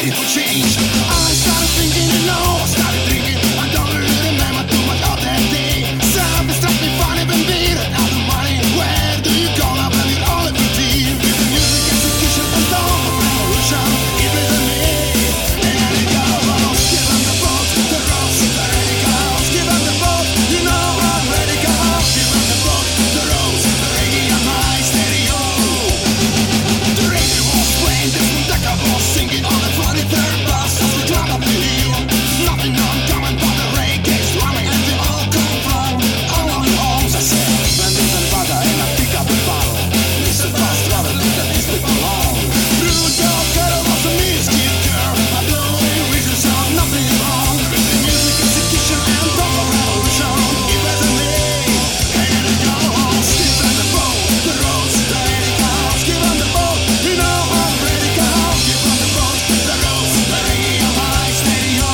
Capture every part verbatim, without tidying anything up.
ready for change. I started thinking, you know, I started thinking, I don't really remember too much of that day. Something stopped me from even being out of money. Where do you go now when you're all everything? With the music, execution, and dawn of revolution, it was a me. And I go, give them the vote, the roads, the radicals. Give them the vote, you know I'm radical. Give them the vote, the roads, the reggae on my stereo. The radio was playing, this Mundaka was singing on the twenty-third bus as we climb up the hill. Nothing uncommon but the reggae strumming, and they all come from all on your homes. I said, when there's a Nevada and I pick up a bottle, listen fast, rather look at these people long. Through your girl was a mischief girl, I blow in reason sound, nothing wrong. With the music, execution, and total revolution, it was a me. And it goes, give them the vote, the roads, the radicals. Give them the vote, you know I'm radical. Give them the vote, the roads, the reggae on my stereo.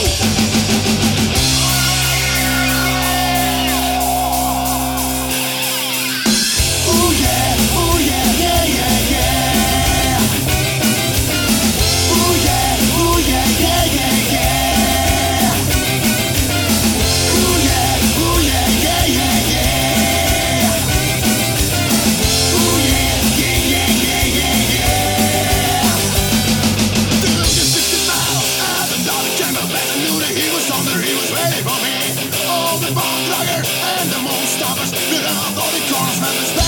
Ooh yeah, ooh yeah, yeah, yeah, yeah. Ooh yeah, ooh yeah, yeah, yeah, yeah. Ooh yeah, ooh yeah, yeah, yeah, yeah. Ooh yeah, yeah, yeah, yeah, yeah, yeah. The Lucas fifty miles, I the dollar came up and I knew that he was on there, he was ready for me. All the bond druggers and the moon stoppers, built up all the corners, man,